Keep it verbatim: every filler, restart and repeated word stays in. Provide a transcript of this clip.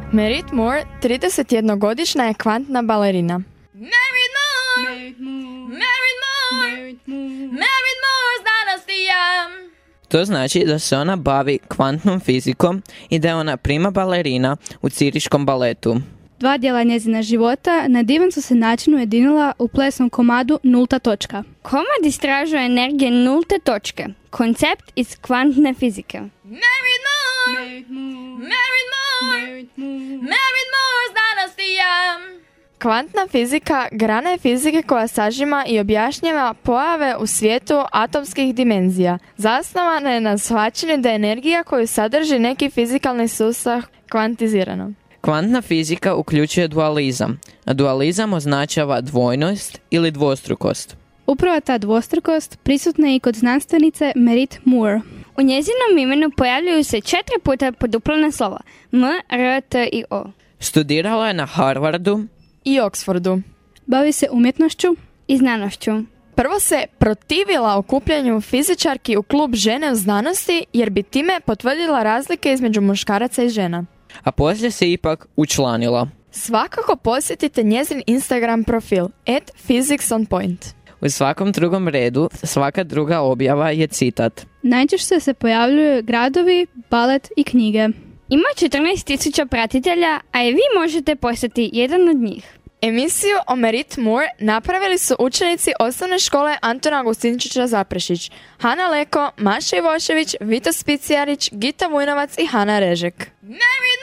Merit Moore, tridesetjednogodišnja je kvantna balerina. Merit Moore, Merit Moore, Merit Moore, Merit Moore, Merit Moore znanostija. To znači da se ona bavi kvantnom fizikom i da je ona prima balerina u Ciriškom baletu. Dva dijela njezina života na divan su se način ujedinila u plesnom komadu Nulta točka. Komad istražuje energije nulte točke, koncept iz kvantne fizike. Merit Moore, Merit Moore, Merit Moore, Merit Moore, Merit Moore znanostija. Kvantna fizika grana je fizike koja sažima i objašnjava pojave u svijetu atomskih dimenzija. Zasnovana je na shvaćanju da je energija koju sadrži neki fizikalni sustav kvantizirana. Kvantna fizika uključuje dualizam, a dualizam označava dvojnost ili dvostrukost. Upravo ta dvostrukost prisutna je i kod znanstvenice Merit Moore. U njezinom imenu pojavljuju se četiri puta poduplana slova M, R, T i O. Studirala je na Harvardu I Oxfordu. Bavi se umjetnošću I znanošću. Prvo se protivila okupljanju fizičarki u klub žene u znanosti jer bi time potvrdila razlike između muškaraca i žena. A poslije se ipak učlanila. Svakako posjetite njezin Instagram profil at physicsonpoint. U svakom drugom redu svaka druga objava je citat. najčešće se pojavljuju gradovi, balet i knjige. Ima četrnaest tisuća pratitelja, a i vi možete postati jedan od njih. Emisiju o Merit Moore napravili su učenici osnovne škole Antona Agustinčića Zaprešić, Hana Leko, Maša Ivošević, Vito Spicijarić, Gita Vujnovac i Hana Režek. Merit